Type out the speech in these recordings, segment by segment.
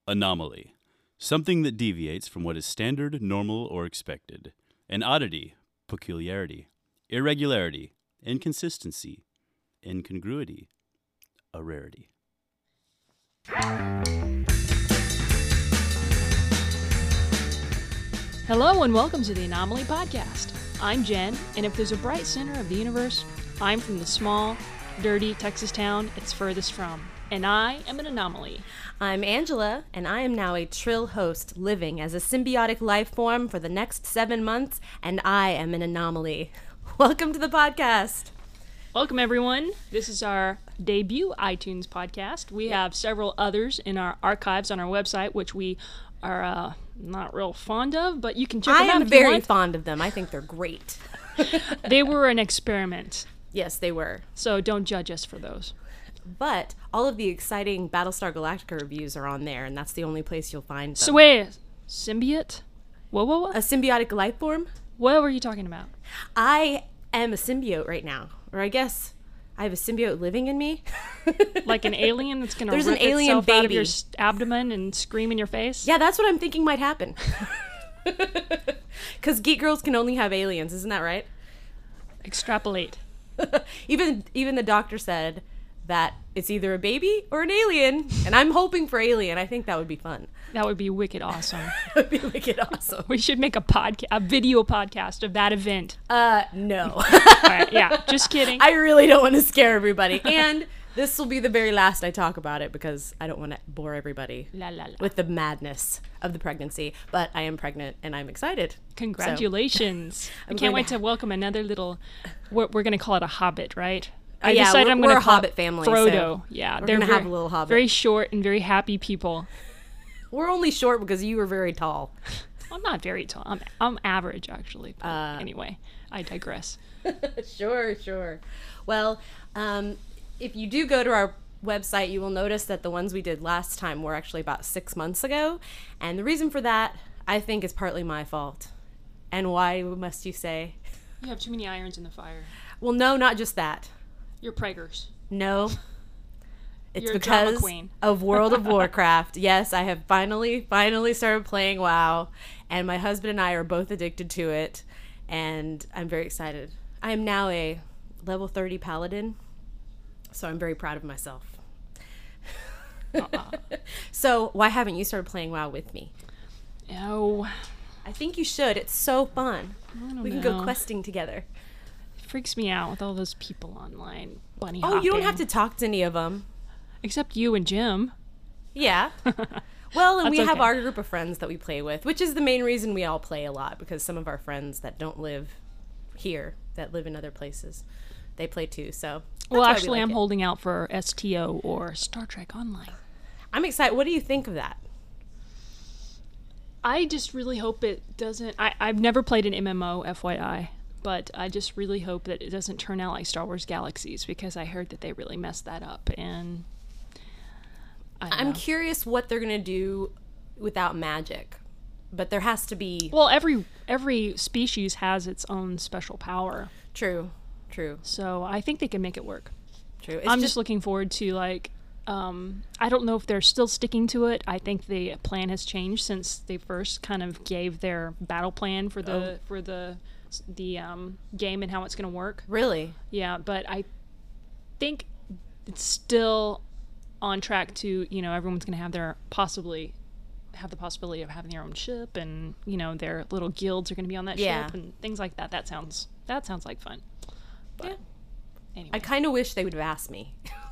Anomaly. Something that deviates from what is standard, normal, or expected. An oddity. Peculiarity. Irregularity. Inconsistency. Incongruity. A rarity. Hello and welcome to the Anomaly Podcast. I'm Jen, and if there's a bright center of the universe, I'm from the small, dirty Texas town it's furthest from, and I am an anomaly. I'm Angela, and I am now a Trill host living as a symbiotic life form for the next 7 months, and I am an anomaly. Welcome to the podcast. Welcome, everyone. This is our debut iTunes podcast. We have several others in our archives on our website, which we are not real fond of, but you can check them out if you want. I am very fond of them. I think they're great. They were an experiment. Yes, they were. So don't judge us for those. But all of the exciting Battlestar Galactica reviews are on there, and that's the only place you'll find them. So wait, symbiote? What? A symbiotic life form? What were you talking about? I am a symbiote right now. Or I guess I have a symbiote living in me. Like an alien that's going to There's rip an alien itself out of baby. your abdomen and scream in your face? Yeah, that's what I'm thinking might happen. Because geek girls can only have aliens, isn't that right? Extrapolate. Even the doctor said that it's either a baby or an alien, and I'm hoping for alien. I think that would be fun. That would be wicked awesome. That would be wicked awesome. We should make a video podcast of that event. No. All right, yeah, just kidding. I really don't want to scare everybody. And this will be the very last I talk about it because I don't want to bore everybody with the madness of the pregnancy. But I am pregnant and I'm excited. Congratulations. So, I can't wait to welcome another little, we're going to call it a hobbit, right? I yeah, decided I'm we're going a to call hobbit family. Frodo. So yeah, we're they're going to have a little hobbit. Very short and very happy people. We're only short because you were very tall. I'm not very tall. I'm average, actually. But anyway, I digress. Sure. Well, if you do go to our website, you will notice that the ones we did last time were actually about 6 months ago. And the reason for that, I think, is partly my fault. And why, must you say? You have too many irons in the fire. Well, no, not just that. You're preggers. No. It's You're a drama because queen. of World of Warcraft. Yes, I have finally started playing WoW, and my husband and I are both addicted to it, and I'm very excited. I am now a level 30 paladin, so I'm very proud of myself. So why haven't you started playing WoW with me? No. I think you should. It's so fun. We can go questing together. It freaks me out with all those people online. Bunny Oh, you don't hopping. have to talk to any of them. Except you and Jim. Yeah. Well, and we That's have okay. our group of friends that we play with, which is the main reason we all play a lot, because some of our friends that don't live here, that live in other places, they play too. So, Well, that's why we actually, like I'm it. holding out for STO or Star Trek Online. I'm excited. What do you think of that? I just really hope it doesn't... I've never played an MMO, FYI, but I just really hope that it doesn't turn out like Star Wars Galaxies, because I heard that they really messed that up, and... I'm curious what they're going to do without magic, but there has to be... Well, every species has its own special power. True. So I think they can make it work. True. I'm just looking forward to, like... I don't know if they're still sticking to it. I think the plan has changed since they first kind of gave their battle plan for the game and how it's going to work. Really? Yeah, but I think it's still on track to, everyone's going to have the possibility of having their own ship, and, their little guilds are going to be on that Yeah. ship and things like that. That sounds like fun. But Yeah. anyway. I kind of wish they would have asked me.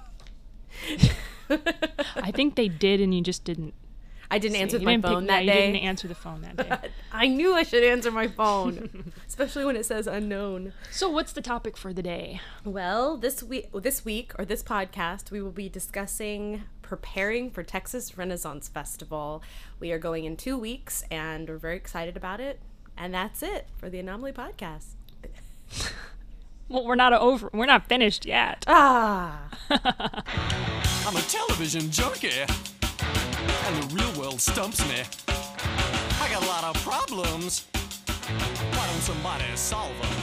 I think they did, and you just didn't. I didn't answer You my didn't phone that You day. didn't answer the phone that day. I knew I should answer my phone, especially when it says unknown. So what's the topic for the day? Well, this podcast, we will be discussing preparing for Texas Renaissance Festival. We are going in 2 weeks, and we're very excited about it. And that's it for the Anomaly Podcast. Well, we're not finished yet. Ah. I'm a television junkie, and the real world stumps me. I got a lot of problems. Why don't somebody solve them?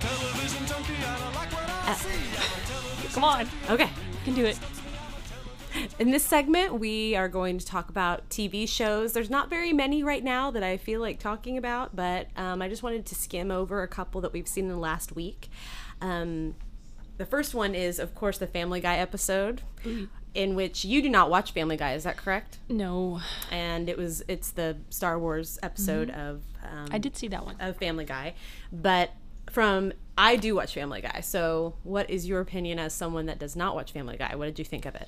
Television junkie, I don't like what I see. I'm a television Come on, Okay. you can do it. In this segment, we are going to talk about TV shows. There's not very many right now that I feel like talking about, but I just wanted to skim over a couple that we've seen in the last week. The first one is, of course, the Family Guy episode, in which you do not watch Family Guy. Is that correct? No. And it's the Star Wars episode of I did see that one. of Family Guy, but I do watch Family Guy. So, what is your opinion as someone that does not watch Family Guy? What did you think of it?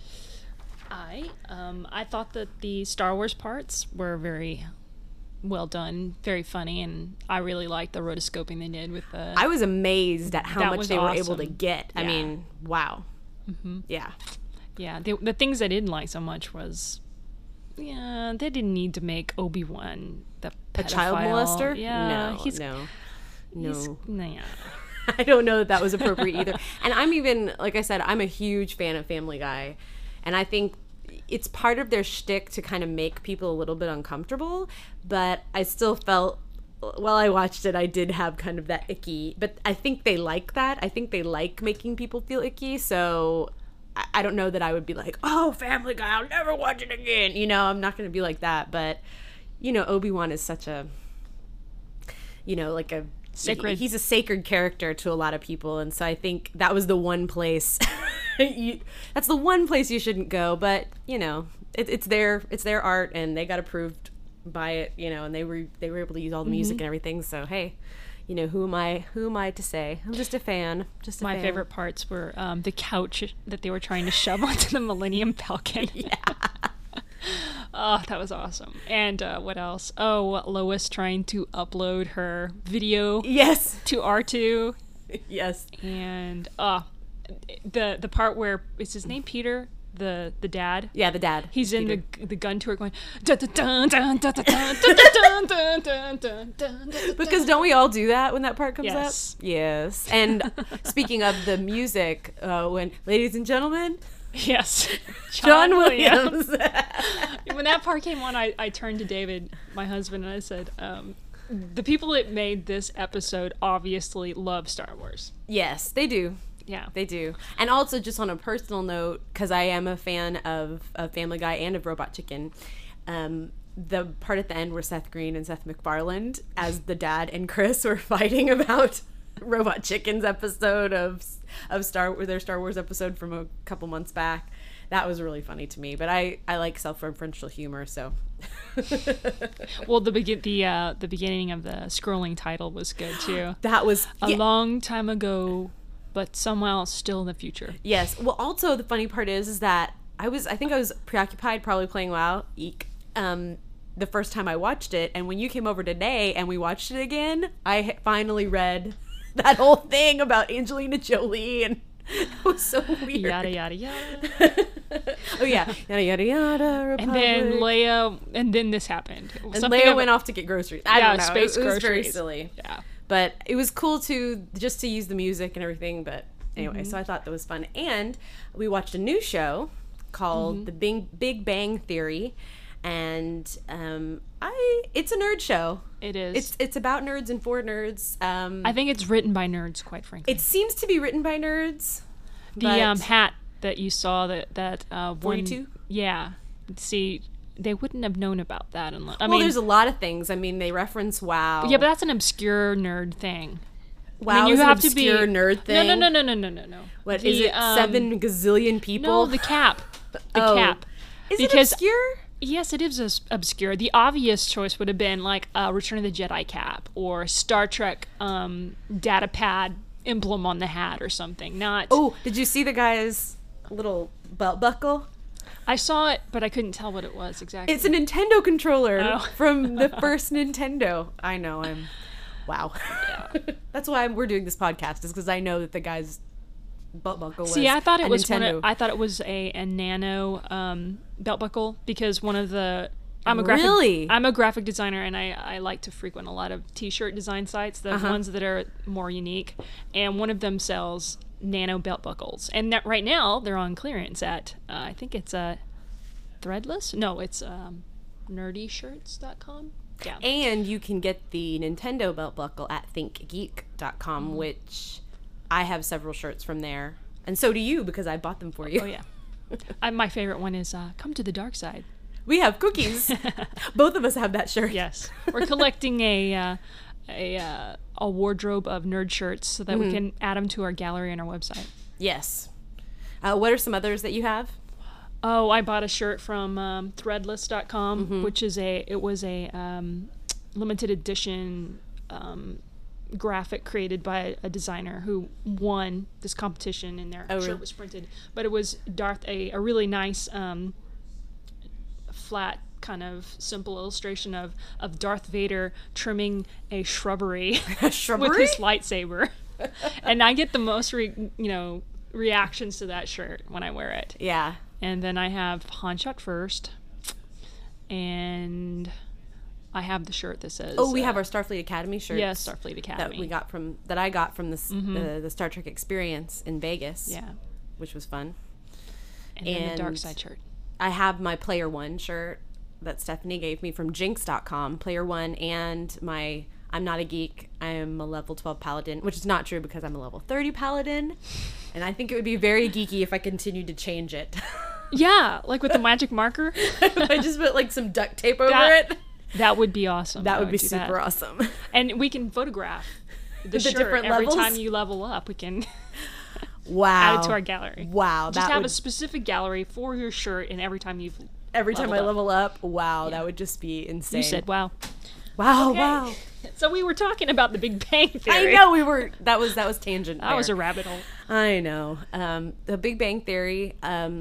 I thought that the Star Wars parts were very well done, very funny, and I really liked the rotoscoping they did with the. I was amazed at how That much was they were able to awesome. get. I Yeah. mean, wow. Yeah. Yeah, the things I didn't like so much was, they didn't need to make Obi-Wan the A child pedophile. molester? Yeah, No, he's no. yeah. I don't know that was appropriate either. And I'm even, like I said, I'm a huge fan of Family Guy. And I think it's part of their shtick to kind of make people a little bit uncomfortable. But I still felt, while I watched it, I did have kind of that icky. But I think they like that. I think they like making people feel icky. So I don't know that I would be like, oh, Family Guy, I'll never watch it again. You know, I'm not going to be like that. But, you know, Obi-Wan is such a, you know, like a, Sacred. He's a sacred character to a lot of people, and so I think that was the one place. That's the one place you shouldn't go. But you know, it's their art, and they got approved by it. You know, and they were able to use all the music and everything. So hey, you know, who am I to say? I'm just a fan. Just a My fan. favorite parts were the couch that they were trying to shove onto the Millennium Falcon. Yeah. Oh, that was awesome. And what else? Oh, Lois trying to upload her video Yes. to R2. Yes. And the part where, is his name Peter? The dad? Yeah, the dad. He's in Peter. the gun turret going dun dun dun dun dun dun dun dun dun dun dun. Because don't we all do that when that part comes Yes. up? Yes. And speaking of the music, when, ladies and gentlemen, Yes. John Williams. When that part came on, I turned to David, my husband, and I said, the people that made this episode obviously love Star Wars. Yes, they do. Yeah. They do. And also, just on a personal note, because I am a fan of Family Guy and of Robot Chicken, the part at the end where Seth Green and Seth MacFarlane, as the dad and Chris, were fighting about Robot Chicken's episode of their Star Wars episode from a couple months back. That was really funny to me. But I like self-referential humor, so. Well, the beginning of the scrolling title was good too. That was A long time ago, but somehow still in the future. Yes. Well, also the funny part is that I think I was preoccupied, probably playing WoW. Eek. The first time I watched it, and when you came over today and we watched it again, I finally read that whole thing about Angelina Jolie, and it was so weird. Yada yada yada. Oh yeah, yada yada yada. Republic. And then Leia, and then this happened. And Leia went off to get groceries. I don't know. Space it was very groceries. silly. Yeah. But it was cool to use the music and everything. But anyway, so I thought that was fun. And we watched a new show called The Big Bang Theory, and it's a nerd show. It is. It's about nerds and for nerds. I think it's written by nerds, quite frankly. It seems to be written by nerds. The but- hat that you saw that 42? Yeah. See, they wouldn't have known about that unless. I well, mean, there's a lot of things. I mean, they reference WoW. yeah, but that's an obscure nerd thing. WoW you is have an to be obscure nerd thing. No. What is The, it? 7 gazillion people. No, the cap. The Oh. cap. Is because- it obscure? Yes, it is obscure. The obvious choice would have been like Return of the Jedi cap or Star Trek data pad emblem on the hat or something. Not. Oh, did you see the guy's little belt buckle? I saw it, but I couldn't tell what it was exactly. It's a Nintendo controller Oh. from the first Nintendo. I know. Wow. That's why we're doing this podcast, is because I know that the guy's belt buckle was. See, I thought it a was Nintendo. I thought it was a nano belt buckle because one of the I'm a graphic designer, and I like to frequent a lot of t-shirt design sites, the ones that are more unique, and one of them sells nano belt buckles, and that right now they're on clearance at I think it's Threadless. No, it's nerdyshirts.com. Yeah. And you can get the Nintendo belt buckle at thinkgeek.com, which I have several shirts from there. And so do you, because I bought them for you. Oh yeah. My favorite one is "Come to the Dark Side." We have cookies. Both of us have that shirt. Yes, we're collecting a wardrobe of nerd shirts so that we can add them to our gallery on our website. Yes. What are some others that you have? Oh, I bought a shirt from Threadless.com, which is a limited edition graphic created by a designer who won this competition, and their shirt was printed. But it was a really nice flat kind of simple illustration of Darth Vader trimming a shrubbery, with his lightsaber. And I get the most reactions to that shirt when I wear it. Yeah. And then I have Han shot first, and I have the shirt that says we have our Starfleet Academy shirts. Yes, Starfleet Academy. That I got from the Star Trek experience in Vegas. Yeah. Which was fun. And then the Dark Side shirt. I have my Player One shirt that Stephanie gave me from Jinx.com. Player One, and my I'm not a geek, I am a level 12 paladin, which is not true because I'm a level 30 paladin. And I think it would be very geeky if I continued to change it. Yeah, like with the magic marker. I just put like some duct tape over it. That would be awesome. That would be super awesome. And we can photograph the shirt different every levels? time you level up. We can Wow. add it to our gallery. Wow. Just have a specific gallery for your shirt, and every time I level up, wow, that would just be insane. You said wow. Wow, Okay. wow. So we were talking about the Big Bang Theory. I know we were. That was tangent. That was a rabbit hole. I know. The Big Bang Theory.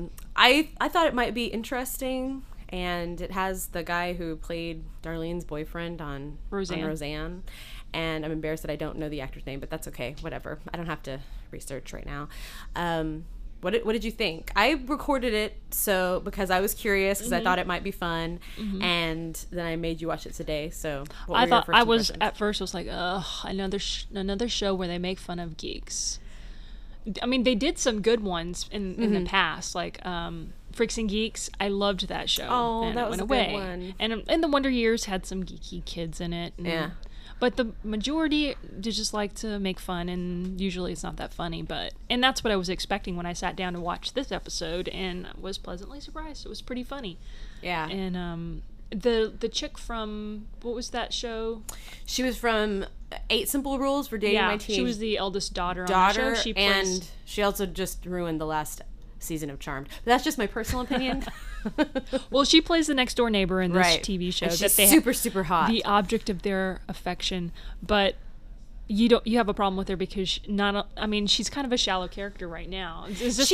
I thought it might be interesting, and it has the guy who played Darlene's boyfriend on Roseanne. And I'm embarrassed that I don't know the actor's name, but that's okay. Whatever. I don't have to research right now. What did you think? I recorded it because I was curious, because I thought it might be fun, and then I made you watch it today. So what were your first impressions? At first I was like, ugh, another show where they make fun of geeks. I mean, they did some good ones in the past, like Freaks and Geeks. I loved that show. Oh, and that it was went a away. good one. And the Wonder Years had some geeky kids in it. Yeah. But the majority just like to make fun, and usually it's not that funny. And that's what I was expecting when I sat down to watch this episode, and was pleasantly surprised. It was pretty funny. Yeah. And the chick from, what was that show? She was from 8 Simple Rules for Dating My Teenage she was the eldest daughter on the show. And she also just ruined the last season of Charmed. But that's just my personal opinion. Well, she plays the next door neighbor in this TV show. And she's super hot. The object of their affection, but you have a problem with her because she's kind of a shallow character right now.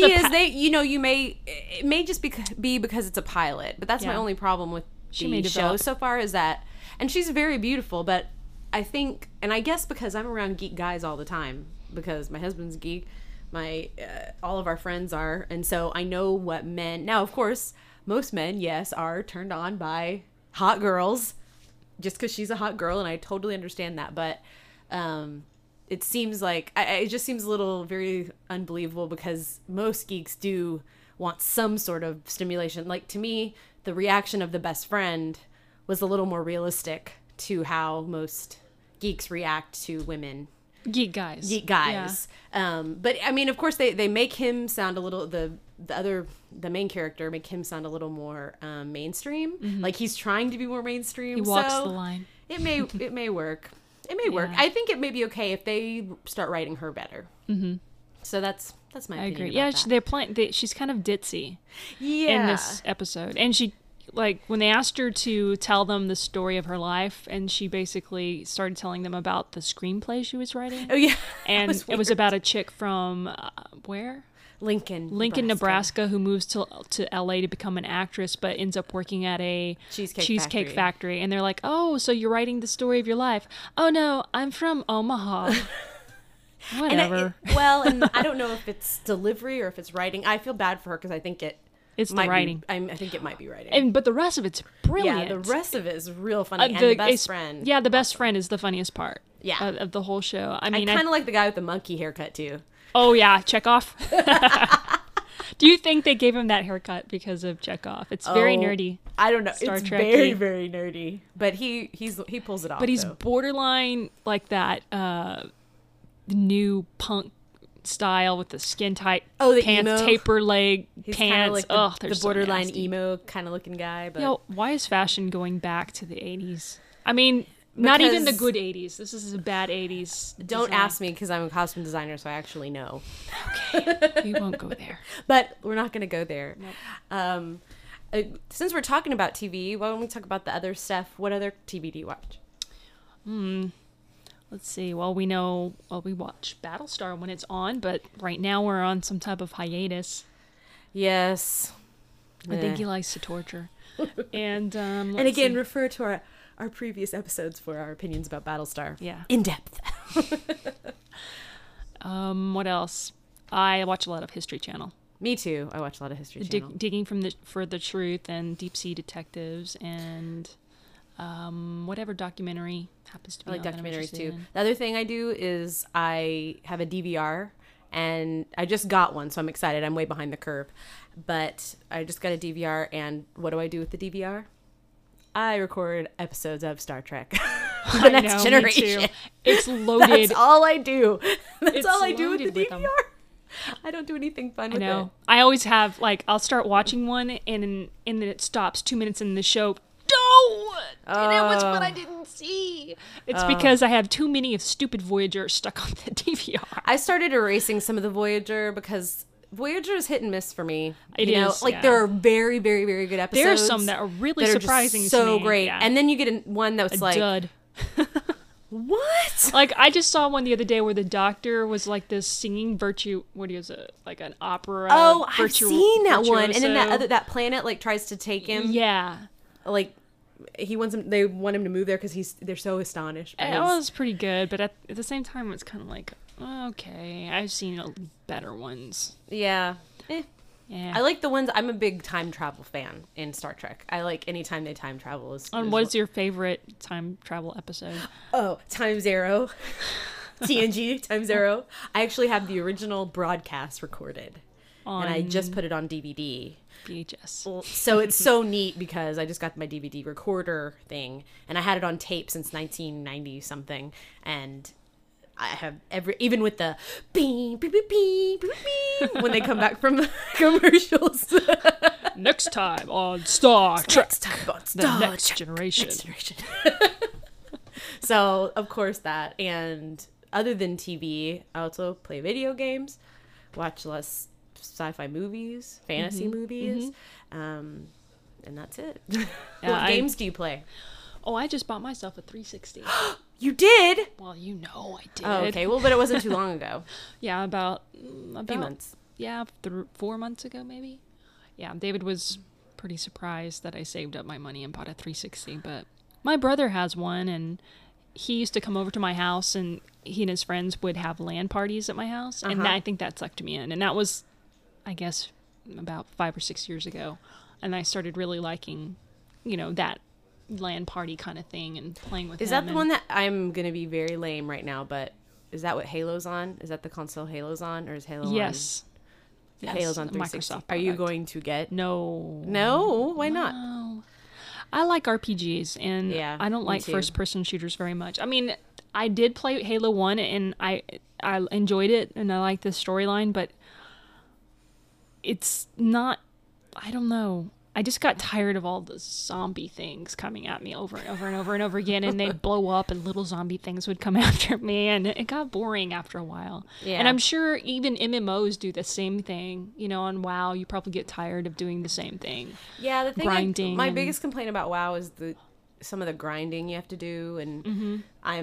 It may just be because it's a pilot, but that's my only problem with the show so far is that, and she's very beautiful, but I think, and I guess because I'm around geek guys all the time, because my husband's geek, all of our friends are, and so I know what men. Now, of course, most men, yes, are turned on by hot girls, just because she's a hot girl, and I totally understand that. But it seems like it just seems a little very unbelievable because most geeks do want some sort of stimulation. Like, to me, the reaction of the best friend was a little more realistic to how most geeks react to women. Geek guys. Yeah. But I mean, of course, they make him sound a little, the main character make him sound a little more mainstream. Like he's trying to be more mainstream. He walks the line. It may work. It may work. I think it may be okay if they start writing her better. Mm-hmm. So that's my opinion. I agree. Yeah, they're playing. She's kind of ditzy. Yeah. In this episode, and she. Like, when they asked her to tell them the story of her life, and she basically started telling them about the screenplay she was writing. Oh, yeah. And it was about a chick from, where? Lincoln, Nebraska, who moves to LA to become an actress, but ends up working at a cheesecake factory. And they're like, oh, so you're writing the story of your life. Oh, no, I'm from Omaha. Whatever. And I don't know if it's delivery or if it's writing. I feel bad for her because I think it's the writing. I think it might be writing. But the rest of it's brilliant. Yeah, the rest of it is real funny. And the best friend. Yeah, the best friend is the funniest part. Yeah. Of the whole show. I kind of like the guy with the monkey haircut, too. Oh, yeah. Chekhov. Do you think they gave him that haircut because of Chekhov? It's very nerdy. I don't know. Star Trek-y. Very, very nerdy. But he pulls it off. But he's borderline like that new punk style with the skin tight Oh, the pants, emo? taper leg He's kind of pants. like Oh, the they're so borderline nasty. emo kind of looking guy. But Yo, why is fashion going back to the 80s? I mean, not even the Because- good 80s. This is a bad 80s. don't design. ask me because I'm a costume designer, so I actually know. We won't go there. But we're not going to go there. Since we're talking about TV, why don't we talk about the other stuff? What other TV do you watch? Let's see. Well, we watch Battlestar when it's on, but right now we're on some type of hiatus. Yes. I think he likes to torture. And And again, refer to our previous episodes for our opinions about Battlestar. Yeah. In depth. What else? I watch a lot of History Channel. Me too. I watch a lot of History Channel. Digging for the truth and deep sea detectives and whatever documentary happens to be I like on that I'm documentaries interested too. in. The other thing I do is I have a DVR, and I just got one, so I'm excited. I'm way behind the curve. But I just got a DVR, and what do I do with the DVR? I record episodes of Star Trek. The I Next know, me Generation. too. It's loaded. That's all I do. That's It's all I do with the loaded with them. DVR. I don't do anything fun I with know. it. I always have I'll start watching one and then it stops 2 minutes in the show. No, and that was what I didn't see. It's because I have too many of stupid Voyager stuck on the DVR. I started erasing some of the Voyager because Voyager is hit and miss for me. It is, Like yeah. there are very, very, very good episodes. There are some that are really that are just surprising to so me, great, yeah. and then you get one that's like, Dud. what? Like I just saw one the other day where the doctor was like this singing what is it? Like an opera. Oh, I've seen that one. And then virtuoso. that planet like tries to take him. Yeah. Like he wants him. They want him to move there because they're so astonished. by It his- was pretty good, but at the same time, it's kind of like, okay, I've seen better ones. Yeah. Eh. Yeah. I like the ones. I'm a big time travel fan in Star Trek. I like any time they time travel. And what's your favorite time travel episode? Time Zero. TNG Time Zero. I actually have the original broadcast recorded, and I just put it on DVD. VHS. So it's so neat because I just got my DVD recorder thing, and I had it on tape since 1990 something, and I have even with the beep beep beep beep beep beep when they come back from commercials. Next time on Star Trek, Next time on the Star Next Trek, Generation. Next Generation. So of course that, and other than TV, I also play video games, watch less sci-fi movies, fantasy movies, and that's it. What games do you play? Oh, I just bought myself a 360. You did? Well, you know I did. Oh, okay. Well, but it wasn't too long ago. Yeah, about A few months. Yeah, 4 months ago maybe. Yeah, David was pretty surprised that I saved up my money and bought a 360. But my brother has one, and he used to come over to my house, and he and his friends would have LAN parties at my house, and I think that sucked me in. And that was, I guess, about 5 or 6 years ago, and I started really liking, that LAN party kind of thing and playing with him. Is that the one that I'm going to be very lame right now, but is that what Halo's on? Is that the console Halo's on, or is Halo Yes. on? Yes, Halo's on a 360. Microsoft Are you product. going to get? No. No? Why not? No. I like RPGs, and Yeah, I don't me like too. first-person shooters very much. I mean, I did play Halo 1, and I enjoyed it, and I like the storyline, but it's not... I don't know. I just got tired of all the zombie things coming at me over and over and over and over again, and they'd blow up, and little zombie things would come after me, and it got boring after a while. Yeah. And I'm sure even MMOs do the same thing. On WoW, you probably get tired of doing the same thing. Yeah, the thing. Grinding My and- biggest complaint about WoW is some of the grinding you have to do, and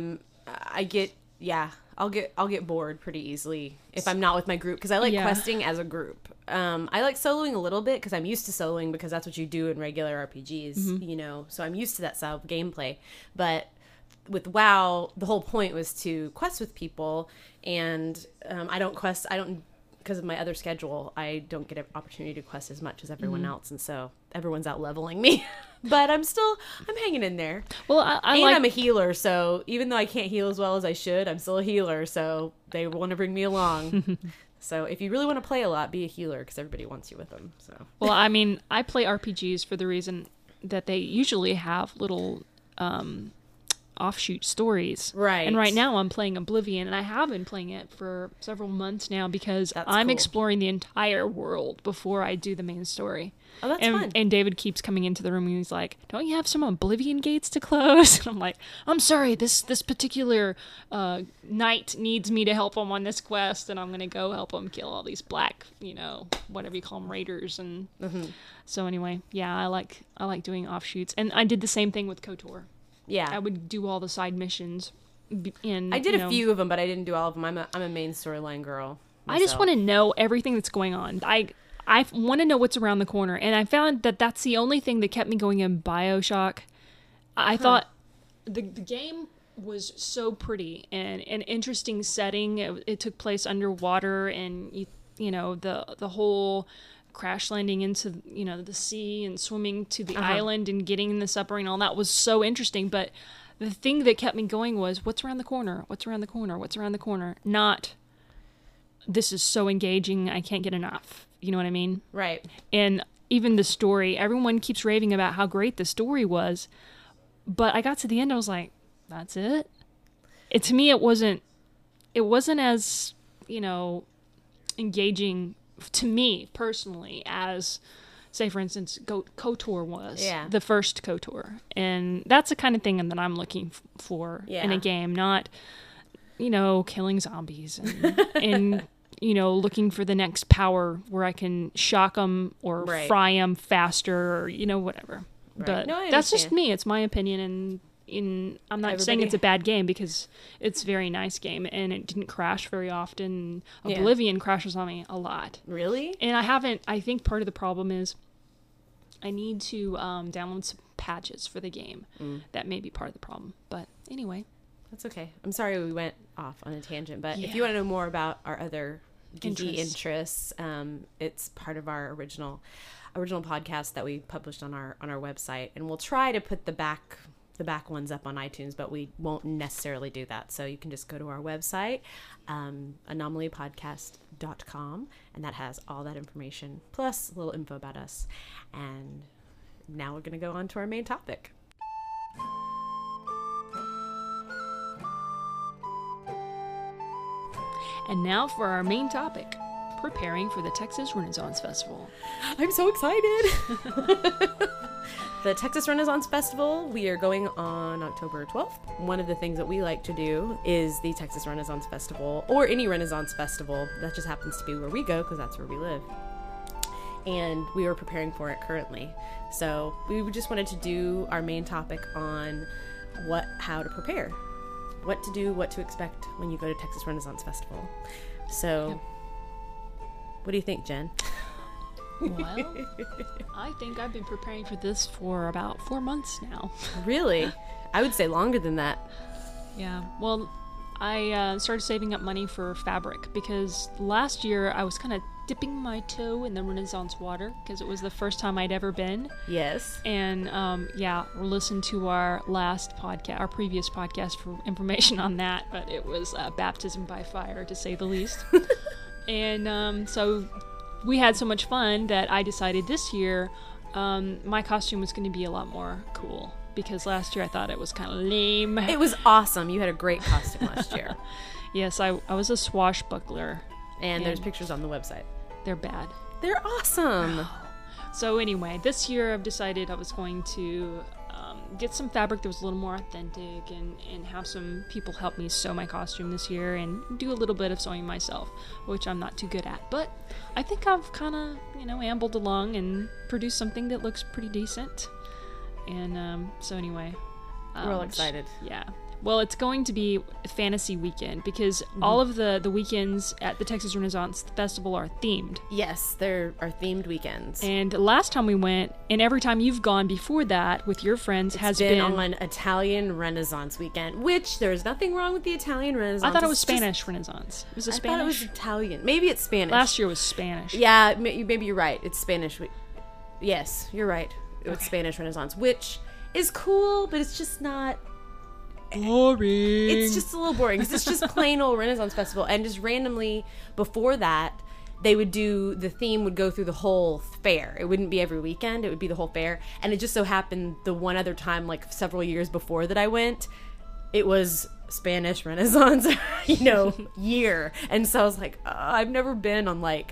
I'll get bored pretty easily if I'm not with my group, because I like Yeah. questing as a group. I like soloing a little bit because I'm used to soloing because that's what you do in regular RPGs, so I'm used to that style of gameplay. But with WoW, the whole point was to quest with people, and I don't because of my other schedule, I don't get an opportunity to quest as much as everyone else, and so everyone's out leveling me. But I'm hanging in there. Well, I And like... I'm a healer, so even though I can't heal as well as I should, I'm still a healer, so they want to bring me along. So if you really want to play a lot, be a healer, because everybody wants you with them. So Well, I mean, I play RPGs for the reason that they usually have little offshoot stories. Right. And right now I'm playing Oblivion, and I have been playing it for several months now because That's I'm cool. exploring the entire world before I do the main story. Oh, that's and, fun. And David keeps coming into the room and he's like, "Don't you have some Oblivion gates to close?" And I'm like, "I'm sorry, this particular knight needs me to help him on this quest, and I'm gonna go help him kill all these black, whatever you call them, raiders." And so anyway, yeah, I like doing offshoots, and I did the same thing with KOTOR. Yeah. I would do all the side missions. I did a few of them, but I didn't do all of them. I'm a main storyline girl. I just want to know everything that's going on. I want to know what's around the corner, and I found that that's the only thing that kept me going in BioShock. I thought the game was so pretty and an interesting setting. It took place underwater, and the whole crash landing into the sea and swimming to the island and getting in the submarine. All that was so interesting, but the thing that kept me going was what's around the corner. What's around the corner? What's around the corner? Not this is so engaging. I can't get enough. You know what I mean? Right. And even the story, everyone keeps raving about how great the story was, but I got to the end, I was like, that's it? To me, it wasn't as, engaging to me personally as, say, for instance, KOTOR was. Yeah. The first KOTOR. And that's the kind of thing that I'm looking for in a game, not, killing zombies and looking for the next power where I can shock them or fry them faster or, whatever. Right. But No, I that's just understand. me. It's my opinion. And I'm not saying it's a bad game because it's a very nice game and it didn't crash very often. Yeah. Oblivion crashes on me a lot. Really? And I think part of the problem is I need to download some patches for the game. That may be part of the problem. But anyway. That's okay. I'm sorry we went off on a tangent, but if Yeah. you want to know more about our other geeky Interests. interests, it's part of our original podcast that we published on our website, and we'll try to put the back ones up on iTunes, but we won't necessarily do that. So you can just go to our website, anomalypodcast.com, and that has all that information plus a little info about us. And now we're going to go on to our main topic. And now for our main topic, preparing for the Texas Renaissance Festival. I'm so excited. The Texas Renaissance Festival, we are going on October 12th. One of the things that we like to do is the Texas Renaissance Festival, or any Renaissance Festival. That just happens to be where we go because that's where we live. And we are preparing for it currently. So we just wanted to do our main topic on how to prepare. What to do, what to expect when you go to Texas Renaissance Festival. So, what do you think, Jen? Well, I think I've been preparing for this for about 4 months now. Really? I would say longer than that. Yeah. Well, I started saving up money for fabric because last year I was kind of dipping my toe in the Renaissance water because it was the first time I'd ever been. Yes. And listen to our previous podcast for information on that. But it was baptism by fire, to say the least. And so we had so much fun that I decided this year my costume was going to be a lot more cool. Because last year I thought it was kind of lame. It was awesome. You had a great costume last year. Yes, I was a swashbuckler. And there's pictures on the website. They're bad. They're awesome. So anyway, this year I've decided I was going to get some fabric that was a little more authentic and have some people help me sew my costume this year and do a little bit of sewing myself, which I'm not too good at. But I think I've kind of, ambled along and produced something that looks pretty decent. And so anyway. We're all excited. Yeah. Well, it's going to be Fantasy Weekend because all of the weekends at the Texas Renaissance Festival are themed. Yes, there are themed weekends. And last time we went, and every time you've gone before that with your friends, has been on Italian Renaissance Weekend, which there's nothing wrong with the Italian Renaissance. I thought it was It's just- Spanish Renaissance. Was it I Spanish? thought it was Italian. Maybe it's Spanish. Last year was Spanish. Yeah, maybe you're right. It's Spanish. Yes, you're right. It was Spanish Renaissance, which is cool, but it's just not... Boring. It's just a little boring because it's just plain old Renaissance Festival, and just randomly before that they would do, the theme would go through the whole fair. It wouldn't be every weekend, it would be the whole fair. And it just so happened the one other time, like several years before that I went, it was Spanish Renaissance, year. And so I was like, I've never been on like,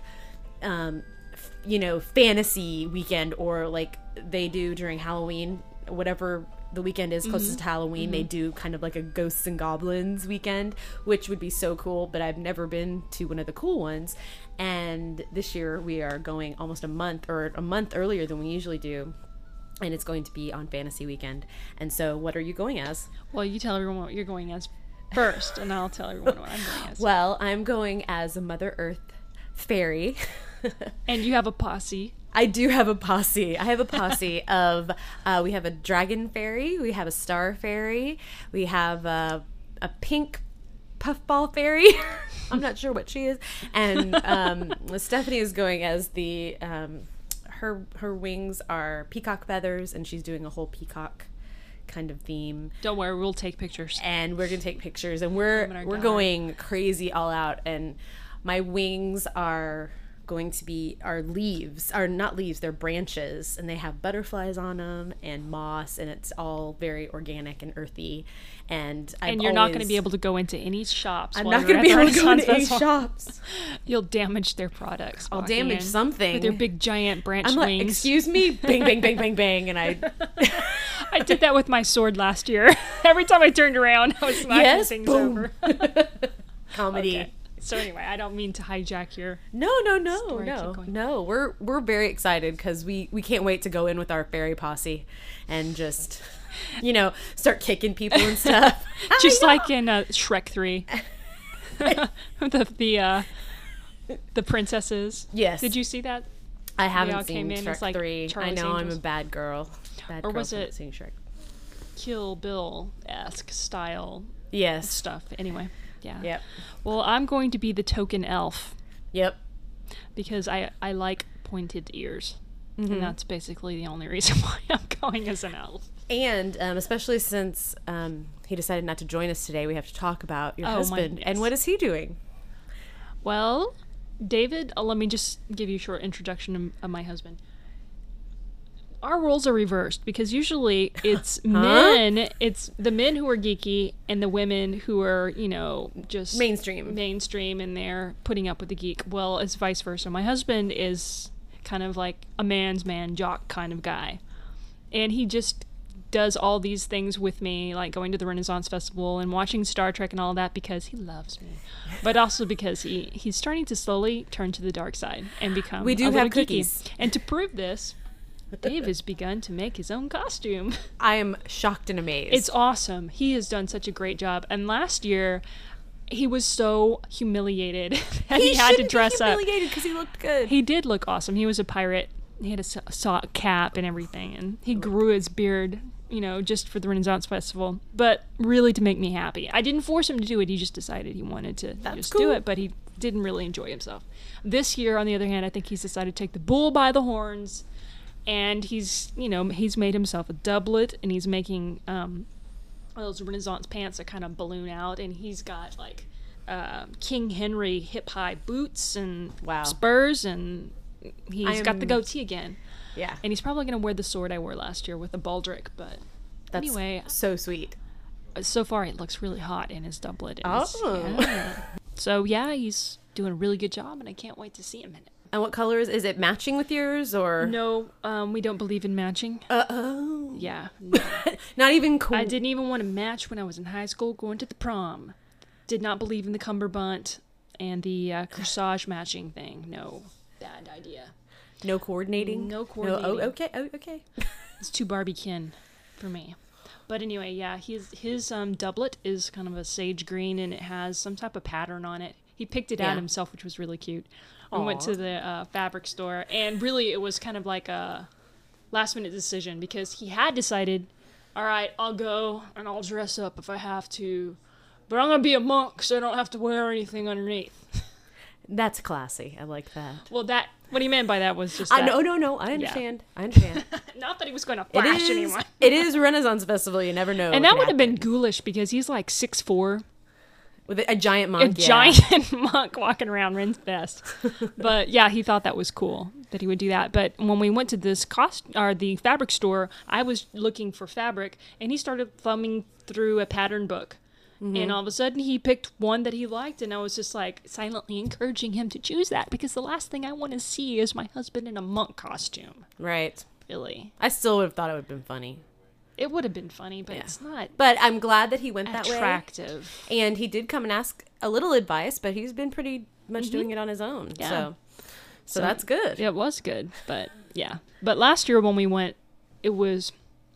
fantasy weekend, or like they do during Halloween, whatever the weekend is closest to Halloween, they do kind of like a ghosts and goblins weekend, which would be so cool, but I've never been to one of the cool ones. And this year we are going almost a month earlier than we usually do, and it's going to be on fantasy weekend. And so what are you going as? Well, you tell everyone what you're going as first, and I'll tell everyone what I'm going as. Well, I'm going as a Mother Earth fairy. And you have a posse. I do have a posse. I have a posse of, we have a dragon fairy, we have a star fairy, we have a pink puffball fairy. I'm not sure what she is. And Stephanie is going as the, her wings are peacock feathers, and she's doing a whole peacock kind of theme. Don't worry, we'll take pictures. And we're going to take pictures, and we're going crazy all out. And my wings are going to be not leaves, they're branches, and they have butterflies on them and moss, and it's all very organic and earthy. And you're not going to be able to go into any shops. I'm not going to be able to go into any shops. You'll damage their products. I'll damage something with your big giant branch wings. Like, excuse me, bang, bang, bang, bang, bang, and I did that with my sword last year. Every time I turned around, I was smacking things over. Comedy. Okay. So anyway, I don't mean to hijack your No. We're very excited because we can't wait to go in with our fairy posse and just start kicking people and stuff. Just like in Shrek 3. the princesses. Yes. Did you see that? I haven't seen Shrek 3. Charlie's I know Angels. I'm a bad girl. Or was it seeing Shrek? Kill Bill-esque style Yes. stuff? Anyway. Yeah. Yep. Well, I'm going to be the token elf. Yep. Because I like pointed ears. And that's basically the only reason why I'm going as an elf. And especially since he decided not to join us today, we have to talk about your husband. Yes. And what is he doing? Well, David, let me just give you a short introduction of my husband. Our roles are reversed because usually it's it's the men who are geeky and the women who are, just mainstream and they're putting up with the geek. Well, it's vice versa. My husband is kind of like a man's man, jock kind of guy. And he just does all these things with me, like going to the Renaissance Festival and watching Star Trek and all that because he loves me. But also because he's starting to slowly turn to the dark side and become We do a little have geeky. cookies. And to prove this, Dave has begun to make his own costume. I am shocked and amazed. It's awesome. He has done such a great job. And last year, he was so humiliated that he had to dress up. Humiliated because he looked good. He did look awesome. He was a pirate. He had a sock cap and everything. And he grew his beard, just for the Renaissance Festival. But really to make me happy. I didn't force him to do it. He just decided he wanted to do it. But he didn't really enjoy himself. This year, on the other hand, I think he's decided to take the bull by the horns. And he's made himself a doublet, and he's making those Renaissance pants that kind of balloon out, and he's got like King Henry hip-high boots and spurs, and he's got the goatee again. Yeah. And he's probably going to wear the sword I wore last year with a baldric, but That's anyway. So sweet. So far, it looks really hot in his doublet. Oh. So, he's doing a really good job, and I can't wait to see him in it. And what color is it matching with yours, or? No, we don't believe in matching. Uh-oh. Yeah. No. Not even cool. I didn't even want to match when I was in high school going to the prom. Did not believe in the cummerbund and the corsage matching thing. No, bad idea. No coordinating? No coordinating. No, okay. It's too Barbie-kin for me. But anyway, his doublet is kind of a sage green, and it has some type of pattern on it. He picked it out himself, which was really cute. We went to the fabric store, and really it was kind of like a last-minute decision because he had decided, all right, I'll go and I'll dress up if I have to, but I'm going to be a monk so I don't have to wear anything underneath. That's classy. I like that. Well, what he meant by that was just that. No, I understand. Yeah. I understand. Not that he was going to flash anyone. It is Renaissance Festival. You never know. And that would have been ghoulish because he's like 6'4". With a giant monk. A giant monk walking around Ren's Best. But yeah, he thought that was cool that he would do that. But when we went to this the fabric store, I was looking for fabric, and he started thumbing through a pattern book. And all of a sudden, he picked one that he liked, and I was just like silently encouraging him to choose that, because the last thing I want to see is my husband in a monk costume. Right. Really. I still would have thought it would have been funny. It would have been funny, but it's not But I'm glad that he went that way. attractive. And he did come and ask a little advice, but he's been pretty much doing it on his own. Yeah. So that's good. It was good, but yeah. But last year when we went, it was,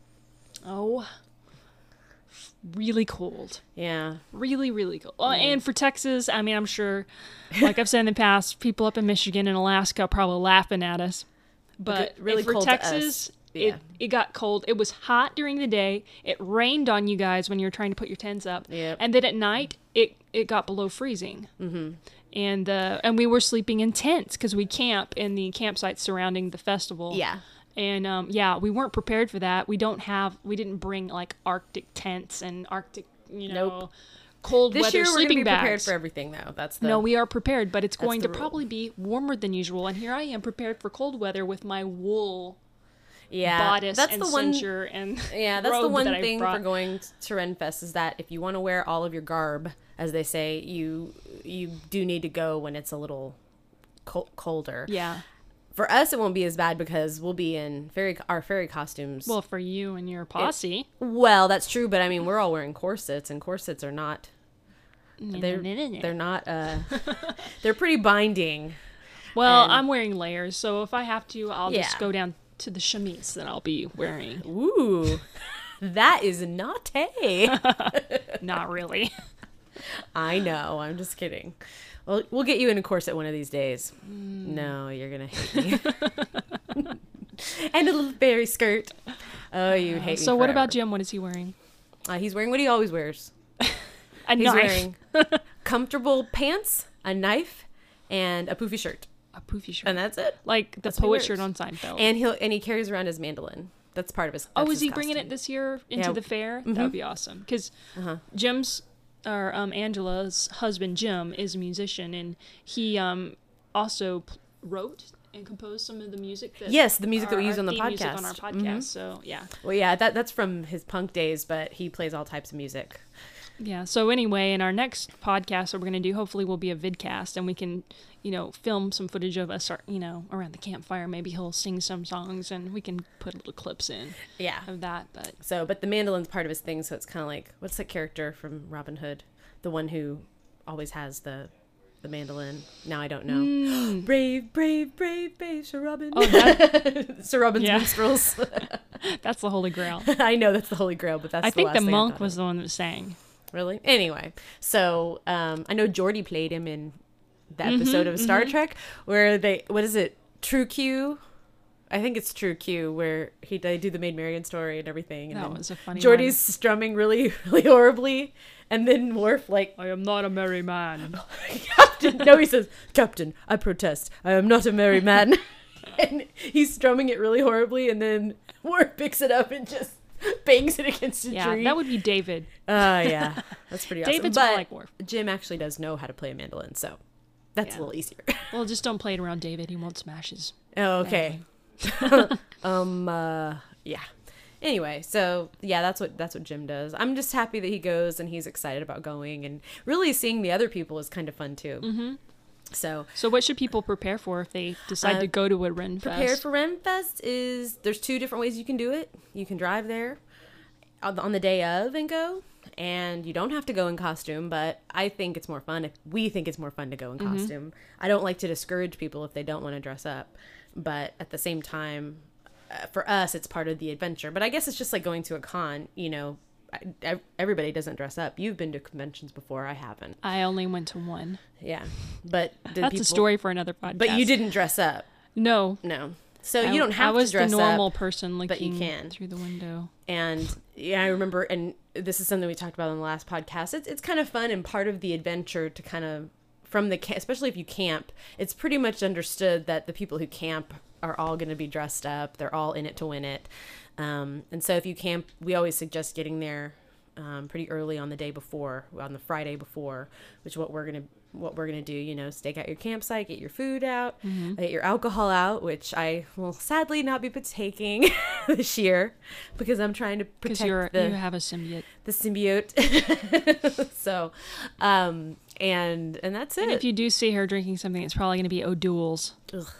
really cold. Yeah. Really, really cold. And for Texas, I mean, I'm sure, like I've said in the past, people up in Michigan and Alaska are probably laughing at us. But really for cold to Texas, us. Yeah. it got cold. It was hot during the day. It rained on you guys when you were trying to put your tents up. Yep. And then at night, it got below freezing. Mm-hmm. And we were sleeping in tents because we camp in the campsites surrounding the festival. Yeah. And we weren't prepared for that. We didn't bring like Arctic tents and Arctic, Nope. cold This weather year we're going to sleeping be prepared bags. for everything, though. No, we are prepared, but it's going the to rule. probably be warmer than usual. And here I am prepared for cold weather with my wool bodice that's and the one. cincher and Yeah, that's the robe one that I thing brought. for going to Renfest is that if you want to wear all of your garb, as they say, you do need to go when it's a little colder. Yeah. For us, it won't be as bad because we'll be in our fairy costumes. Well, for you and your posse. Well, that's true, but I mean, we're all wearing corsets, and corsets are not. They're not. They're pretty binding. Well, and- I'm wearing layers, so if I have to, I'll just Yeah. go down to the chemise that I'll be wearing. Ooh, that is naughty. Not really. I know. I'm just kidding. Well, we'll get you in a corset one of these days. No, you're gonna hate me. And a little fairy skirt. Oh, you hate me. So what forever. about Jim? What is he wearing? He's wearing what he always wears. A He's knife. wearing comfortable pants, a knife, and a poofy shirt, A poofy shirt. and that's it. Like the That's what he poet wears. shirt on Seinfeld. And he carries around his mandolin. That's part of his. oh, that's is his he bringing costume. it this year into Yeah. the fair? That would be awesome. Because Jim's, or Angela's husband, Jim, is a musician, and he also wrote and composed some of the music that Yes, the music that we use on the theme music on our podcast. podcast. So yeah. Well, yeah, that's from his punk days, but he plays all types of music. Yeah. So anyway, in our next podcast that we're going to do, hopefully will be a vidcast, and we can, film some footage of us, around the campfire. Maybe he'll sing some songs, and we can put little clips in Yeah. of that. But But the mandolin's part of his thing, so it's kind of like, what's that character from Robin Hood? The one who always has the mandolin. Now I don't know. Brave, brave, brave, brave Sir Robin. oh, that, Sir Robin's Yeah. minstrels. that's the Holy Grail. I know that's the Holy Grail, but that's I think last the thing I monk thought was of. the one that sang. Really? Anyway, so I know Geordie played him in the episode of Star Trek where what is it? True Q? I think it's True Q where they do the Maid Marian story and everything. And That then was a funny Geordie's strumming really, really horribly. And then Worf I am not a merry man. Captain, no, he says, Captain, I protest. I am not a merry man. And he's strumming it really horribly. And then Worf picks it up and just bangs it against a Yeah, tree. that would be David. Yeah, that's pretty awesome. David's but more like Worf. Jim actually does know how to play a mandolin, so that's a Yeah. little easier. Well, just don't play it around David. He won't smash his. Oh, okay. Yeah. Anyway, so yeah, that's what Jim does. I'm just happy that he goes and he's excited about going, and really seeing the other people is kind of fun too. Mm-hmm. So So what should people prepare for if they decide to go to a Ren prepare Fest? for Renfest is there's two different ways you can do it. You can drive there on the day of and go, and you don't have to go in costume, but I think it's more fun we think it's more fun to go in costume. I don't like to discourage people if they don't want to dress up, but at the same time, for us, it's part of the adventure. But I guess it's just like going to a con, everybody doesn't dress up. You've been to conventions before. I haven't. I only went to one. Yeah. But That's a story for another podcast. But you didn't dress up. No. No. So you don't have I was to dress the normal up. person looking can. through the window. And yeah, I remember, and this is something we talked about on the last podcast. It's kind of fun and part of the adventure to kind of, especially if you camp, it's pretty much understood that the people who camp are all going to be dressed up. They're all in it to win it. And so if you camp, we always suggest getting there pretty early on the day before, on the Friday before, which is what we're gonna do. You know, stake out your campsite, get your food out, get your alcohol out, which I will sadly not be partaking this year because I'm trying to protect you have a symbiote. The symbiote. So, and that's it. And if you do see her drinking something, it's probably going to be O'Doul's.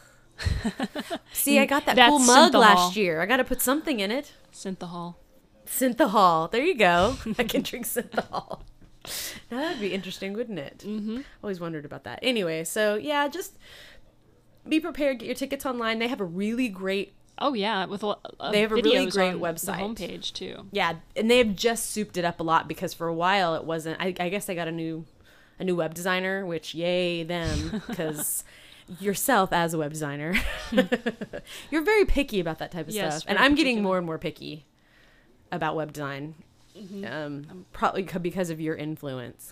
See, I got that That's cool mug Synthahol. last year. I got to put something in it. Synthahol. Synthahol. There you go. I can drink Synthahol. Now that'd be interesting, wouldn't it? Mm-hmm. Always wondered about that. Anyway, so yeah, just be prepared. Get your tickets online. They have a really great. Oh yeah, with They have a really videos great on website. the homepage too. Yeah, and they have just souped it up a lot because for a while it wasn't. I guess they got a new web designer, which yay them, because yourself as a web designer, you're very picky about that type of Yes, stuff, and very I'm getting particular. more and more picky about web design, probably because of your influence.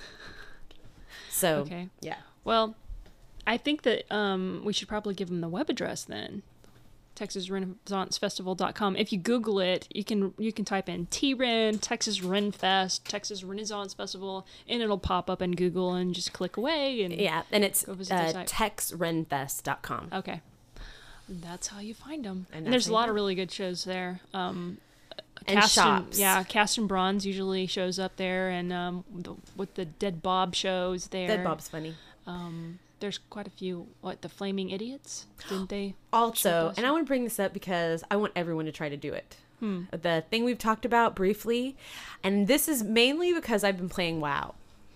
So Okay. yeah, Well, I think that we should probably give them the web address then. TexasRenaissanceFestival.com. If you Google it, you can type in TRen, Texas Ren Fest, Texas Renaissance Festival, and it'll pop up in Google, and just click away. And yeah, and it's Go visit the site. TexRenFest.com. Okay, that's how you find them. And And there's that's a how lot you of really good shows there. And Cast shops. Cast and Bronze usually shows up there, and with the Dead Bob shows there. Dead Bob's funny. There's quite a few. What, the Flaming Idiots? Didn't they? Also, and I want to bring this up because I want everyone to try to do it. The thing we've talked about briefly, and this is mainly because I've been playing WoW,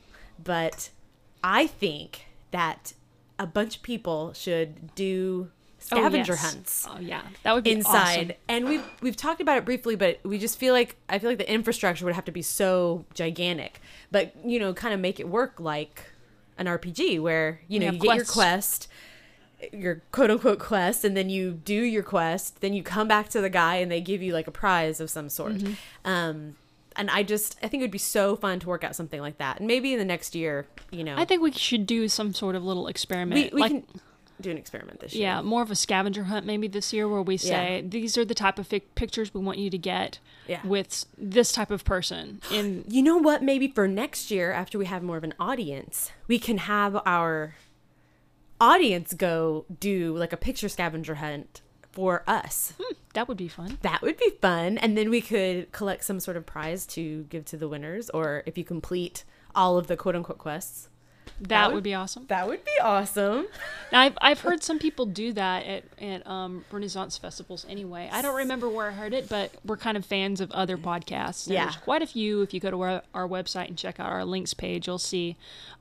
but I think that a bunch of people should do scavenger hunts Oh yeah, that would be inside. awesome. And we've talked about it briefly, but we just feel like the infrastructure would have to be so gigantic, but kind of make it work like an RPG where you have get your quests. quest, your quote unquote quest, and then you do your quest, then you come back to the guy and they give you like a prize of some sort. And I think it would be so fun to work out something like that, and maybe in the next year, I think we should do some sort of little experiment. we can do an experiment this year. Yeah, more of a scavenger hunt maybe this year, where we say these are the type of pictures we want you to get with this type of person. In You know what? Maybe for next year, after we have more of an audience, we can have our audience go do like a picture scavenger hunt for us. that would be fun. That would be fun. And then we could collect some sort of prize to give to the winners, or if you complete all of the quote unquote quests. That would be awesome. That would be awesome. Now, I've heard some people do that at Renaissance festivals anyway. I don't remember where I heard it, but we're kind of fans of other podcasts. And Yeah. There's quite a few. If you go to our website and check out our links page, you'll see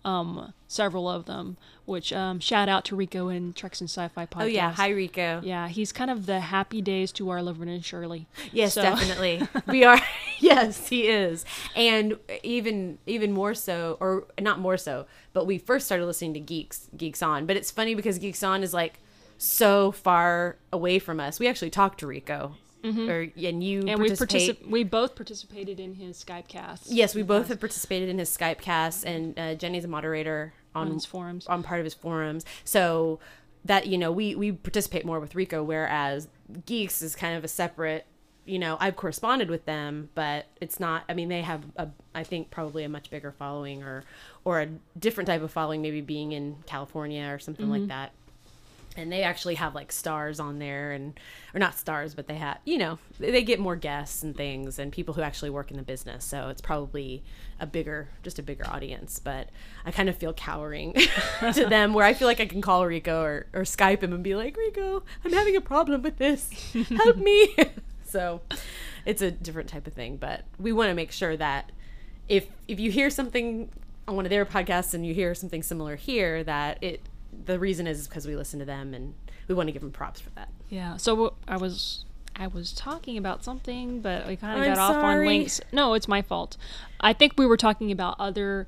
several of them, which shout out to Rico and Treks and Sci-Fi Podcast. Oh yeah. Hi, Rico. Yeah, he's kind of the happy days to our Laverne and Shirley. Yes, So- definitely. We are. Yes, he is. And even more so, or not more so, but we first started listening to Geeks On. But it's funny because Geeks On is like so far away from us. We actually talked to Rico. And you And participate. we both participated in his Skype cast. Yes, we both have participated in his Skype cast, and Jenny's a moderator on his forums. on part of his forums. So that we participate more with Rico, whereas Geeks is kind of a separate. I've corresponded with them, but it's not. I mean, they have I think probably a much bigger following, or a different type of following, maybe being in California or something like that. And they actually have like stars on there, or not stars, but they have, they get more guests and things and people who actually work in the business. So it's probably just a bigger audience, but I kind of feel cowering to them, where I feel like I can call Rico or Skype him and be like, Rico, I'm having a problem with this. Help me. So it's a different type of thing, but we want to make sure that if you hear something on one of their podcasts and you hear something similar here, that the reason is because we listen to them and we want to give them props for that. Yeah. So I was talking about something, but we kind of I'm got off on sorry. links. No, it's my fault. I think we were talking about other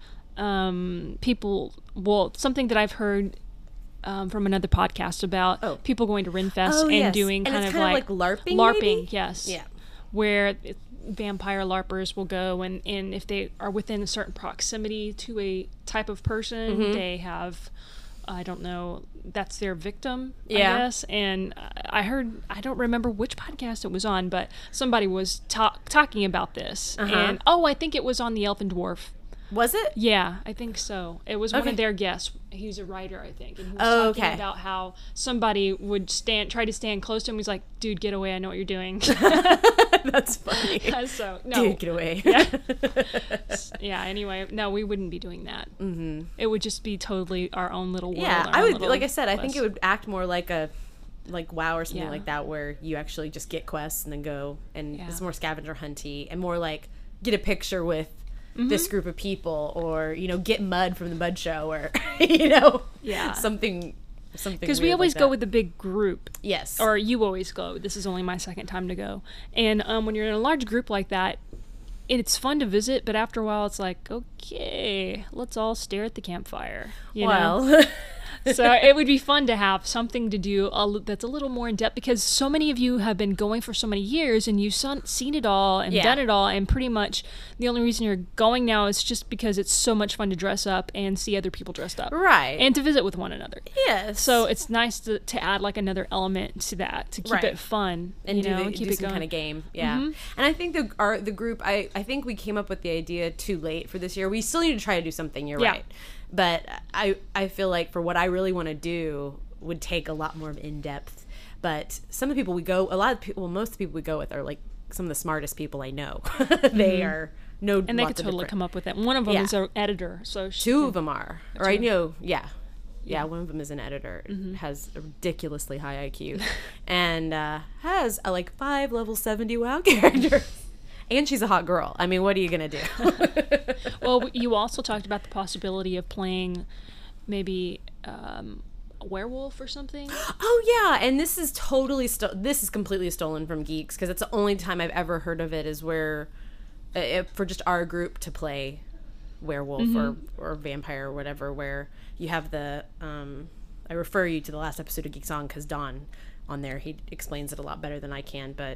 people. Well, something that I've heard from another podcast about people going to Renfest and yes. doing And kind it's of like LARPing. LARPing, maybe? yes. Yeah. Where vampire LARPers will go, and if they are within a certain proximity to a type of person, they have I don't know, that's their victim, Yeah. I guess. And I heard, I don't remember which podcast it was on, but somebody was talking about this. And, I think it was on The Elf and Dwarf. Was it? Yeah, I think so. It was one Okay. of their guests. He's a writer, I think, and he was Oh, talking okay. about how somebody would try to stand close to him. He's like, "Dude, get away! I know what you're doing." That's funny. So no, Dude, get away. yeah. Anyway, no, we wouldn't be doing that. Mm-hmm. It would just be totally our own little world. Yeah, our I own would, little like I said, I think quest. it would act more like WoW or something Yeah. like that, where you actually just get quests and then go, and Yeah. it's more scavenger hunty and more like get a picture with this group of people, or get mud from the mud show, or Yeah. something Because we weird always like go that. with the big group. Yes. Or you always go. This is only my second time to go. And when you're in a large group like that, it's fun to visit, but after a while it's like, okay, let's all stare at the campfire. You know? well, So it would be fun to have something to do that's a little more in depth, because so many of you have been going for so many years and you've seen it all and Yeah. done it all, and pretty much the only reason you're going now is just because it's so much fun to dress up and see other people dressed up. right. And to visit with one another. yes. So it's nice to add like another element to that, to keep Right. it fun, and you do, know, the, and keep do it some going. kind of game, yeah. And I think the group, I think we came up with the idea too late for this year. We still need to try to do something. You're Yeah. right, but I feel like for what I really want to do would take a lot more of in depth. But some of the people most of the people we go with are like some of the smartest people I know. They are and they could lots of totally different- come up with it. One of them Yeah. is our editor, so Two of them are, or I Two. know, yeah. One of them is an editor, has a ridiculously high IQ, and has like 5 level 70 WoW characters. And she's a hot girl. I mean, what are you gonna do? Well, you also talked about the possibility of playing maybe a werewolf or something. Oh yeah, and this is totally this is completely stolen from Geeks, because it's the only time I've ever heard of it is where for just our group to play werewolf or vampire or whatever, where you have the I refer you to the last episode of Geeks On, because Don on there, he explains it a lot better than I can, but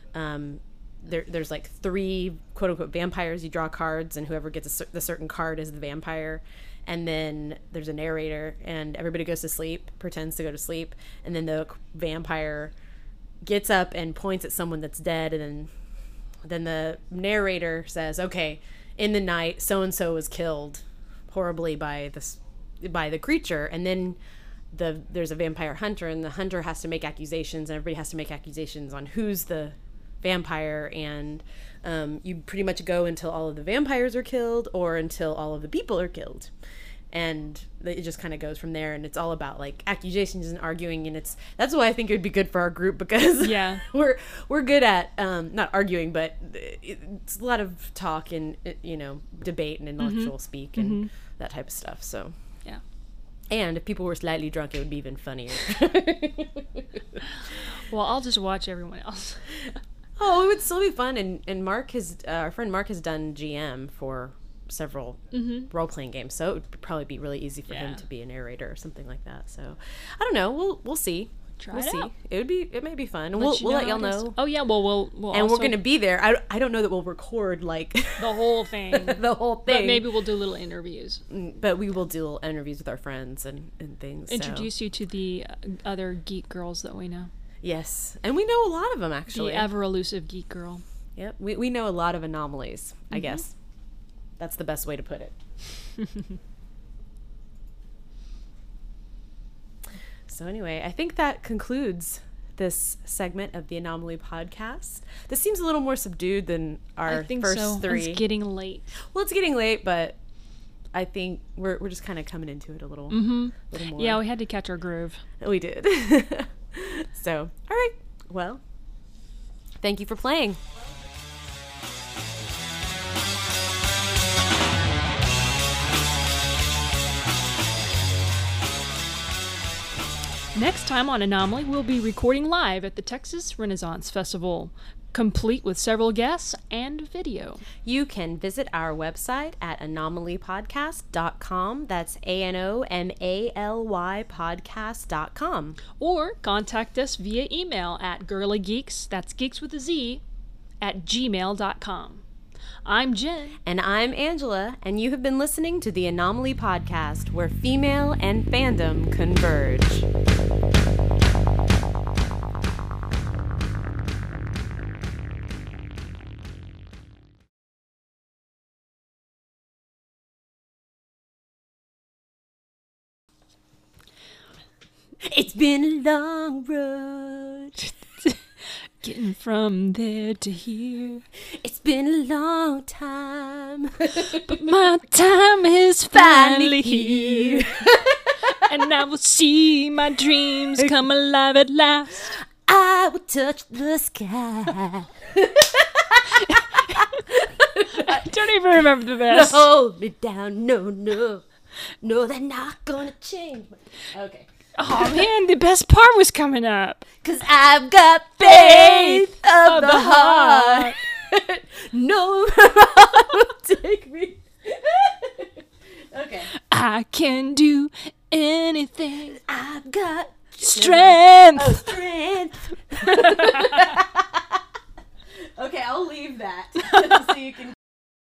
there's like 3 quote unquote vampires. You draw cards, and whoever gets the certain card is the vampire. And then there's a narrator, and everybody goes to sleep, pretends to go to sleep, and then the vampire gets up and points at someone that's dead, and then the narrator says, okay, in the night so and so was killed horribly by the creature, and then there's a vampire hunter, and the hunter has to make accusations, and everybody has to make accusations on who's the vampire, and you pretty much go until all of the vampires are killed or until all of the people are killed, and it just kind of goes from there. And it's all about like accusations and arguing, and that's why I think it would be good for our group, because Yeah. we're good at not arguing, but it's a lot of talk and debate and intellectual speak and that type of stuff. So Yeah. and if people were slightly drunk, it would be even funnier. Well, I'll just watch everyone else. Oh, it would still be fun. And Mark our friend Mark has done GM for several role-playing games, so it would probably be really easy for him Yeah. to be a narrator or something like that. So I don't know. We'll see. Try we'll it see. out. It may be fun, and we'll let y'all how it is. know. Oh yeah, well we'll And also, we're gonna be there. I don't know that we'll record like the whole thing. the whole thing, But maybe we'll do little interviews. But we will do interviews with our friends and things. so. Introduce you to the other geek girls that we know. Yes, and we know a lot of them The actually. ever elusive geek girl. Yep, we know a lot of anomalies. I guess that's the best way to put it. So anyway, I think that concludes this segment of the Anomaly podcast. This seems a little more subdued than our I think first so. 3. It's getting late. Well, it's getting late, but I think we're just kind of coming into it a little, little more. Yeah, we had to catch our groove. We did. So, all right. Well, thank you for playing. Next time on Anomaly, we'll be recording live at the Texas Renaissance Festival, complete with several guests and video. You can visit our website at anomalypodcast.com. That's ANOMALY podcast.com. Or contact us via email at girlygeeks, that's geeks with a Z, at gmail.com. I'm Jen. And I'm Angela, and you have been listening to the Anomaly Podcast, where female and fandom converge. It's been a long road. Getting from there to here. It's been a long time. But my time is finally here. And I will see my dreams come alive at last. I will touch the sky. I don't even remember the best. Hold me down. No, no. No, they're not gonna change. Okay. Oh man, the best part was coming up. 'Cause I've got faith of the heart. No one will take me. Okay. I can do anything. I've got Strength. strength. Okay, I'll leave that so you can